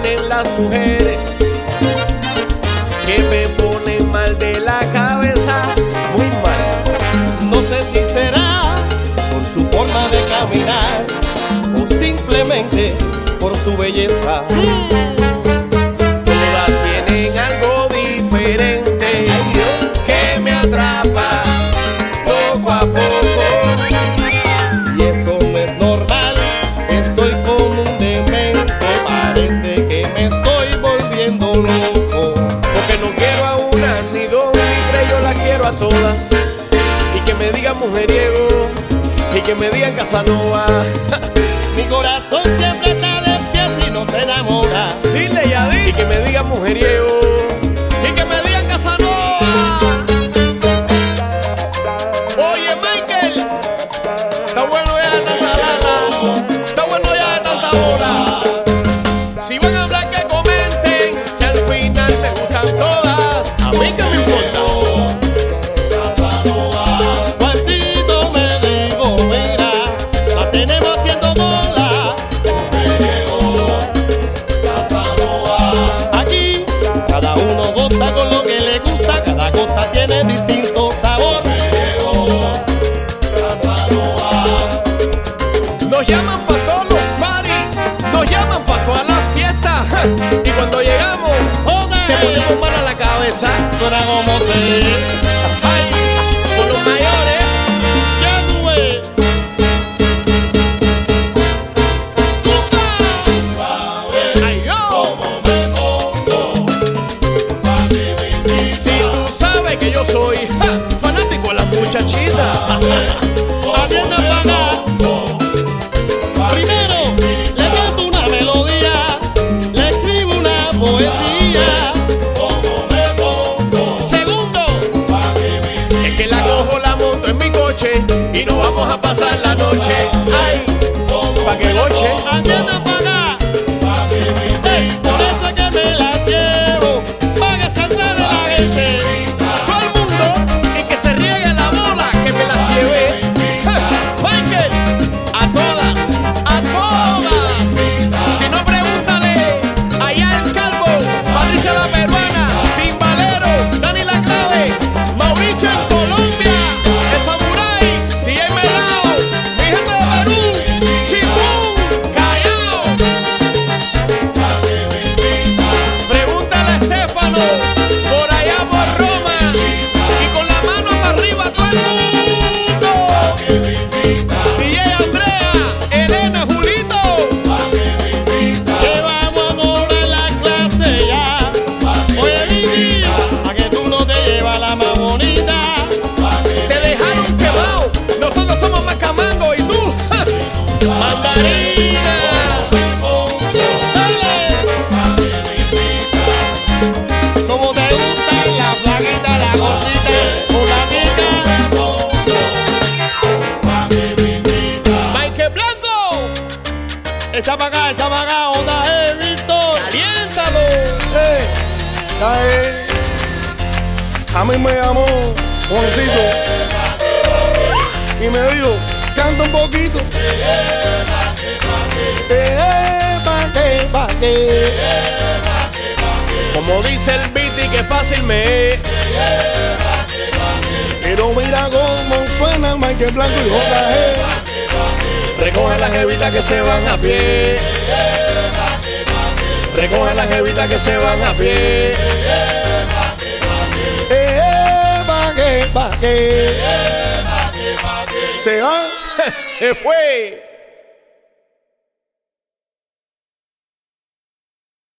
tienen las mujeres que me ponen mal de la cabeza, muy mal. No sé si será por su forma de caminar o simplemente por su belleza. Todas tienen algo diferente que me atrapa poco a poco. Y eso no es normal, estoy como un demente. Parece que me estoy volviendo loco. Porque no quiero a una, ni dos, ni tres, yo las quiero a todas. Y que me digan mujeriego, y que me digan Casanova. Mi corazón siempre está despierto y no se enamora. Dile ya, di. Y que me digan mujeriego, y que me digan Casanova. Oye, Michael, está bueno ya de tanta lana, está bueno ya de tanta bola. Si van a hablar que comenten, si al final me gustan todas, a mí que me importa. Juancito me dijo, mira, la tenemos haciendo bola. Aquí cada uno goza con lo que le gusta, cada cosa tiene distinto sabor. Nos llaman pa' todos los parties, nos llaman pa' todas las fiestas. Y cuando llegamos, te ponemos mal a la cabeza. Suena como se Ay, con los mayores. ya tú ves. Ay, yo. Si tú sabes que yo soy fanático de las muchachitas. Atienda paga. Primero, le canto una melodía, le escribo una poesía. Segundo, es que la cojo, la monto en mi coche y nos vamos a pasar la noche. Ay, pa' que goche. Atienda paga. Por eso es que me la llevo, pa' que se entere la gente. Todo el mundo y que se riegue la bola que me las llevé. Michael, a todas, a todas. Si no, pregúntale allá el Calvo, Patricia la peruana, Timbalero, Dani la clave, Mauricio en Colombia, el Samurai, DJ Melao, mi gente de Perú, Chimbún, Callao. Pregúntale a Estefano, por allá por Roma, y con la mano para arriba todo el mundo. DJ Andrea, Elena, Julito. Que vamos a cobrar la clase ya. Oye, Vicky, a que tú no te llevas la más bonita. Te dejaron quemado. Nosotros somos más camango y tú, mandarina. Como te gusta la flaquita, la gordita, Michael Blanco, echa pa' acá, onda, Víctor. caliéntalo. A mí me llamó Juancito y me dijo, canta un poquito. Pa' qué. Como dice el Viti, que fácil me es. Pero mira cómo suenan Michael Blanco y JG. Recoge las jevitas que se van a pie. Recoge las jevitas que se van a pie. Pa' qué. Se va. Se fue.